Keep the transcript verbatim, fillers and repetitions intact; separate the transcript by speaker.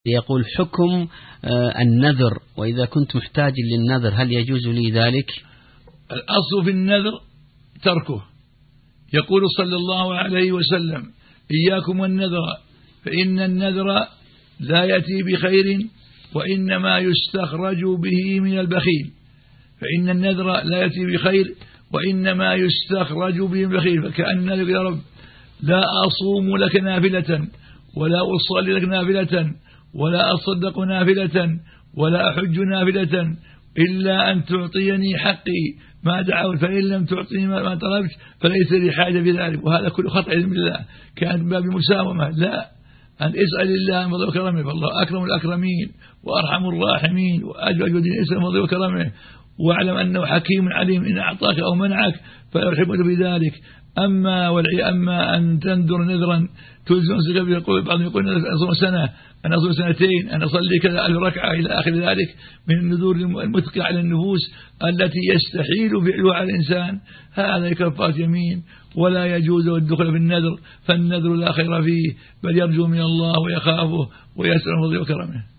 Speaker 1: يقول حكم النذر، وإذا كنت محتاج للنذر هل يجوز لي ذلك؟
Speaker 2: الأصل في النذر تركه. يقول صلى الله عليه وسلم: إياكم والنذر فإن النذر لا يأتي بخير وإنما يستخرج به من البخيل. فإن النذر لا يأتي بخير وإنما يستخرج به من البخيل. فكأن النذر: يا رب لا أصوم لك نافلة ولا أصلي لك نافلة ولا أصدق نافلة ولا أحج نافلة إلا أن تعطيني حقي ما دعوت، فإن لم تعطيني ما طلبت فليس لي حاجة بذلك. وهذا كله خطأ علم الله، كانت من باب المساومة. لا، أن اسأل الله من فضله وكرمه، فالله أكرم الأكرمين وأرحم الراحمين وأجود الدين اسأل من فضله وكرمه، واعلم أنه حكيم عليم، إن أعطاك أو منعك فلا يحبك بذلك. أما والعي أما أن تنذر نذرا تلزم، يقول بعضهم يقول أنا أصوم سنة، أنا أصوم سنتين، أنا أصلي كذا ألف ركعة إلى آخر ذلك من النذور المثقلة على النفوس التي يستحيل فعلها على الإنسان. هذا كفارة يمين ولا يجوز الدخول في النذر، فالنذر لا خير فيه، بل يرجو من الله ويخافه ويسأل من فضله وكرمه.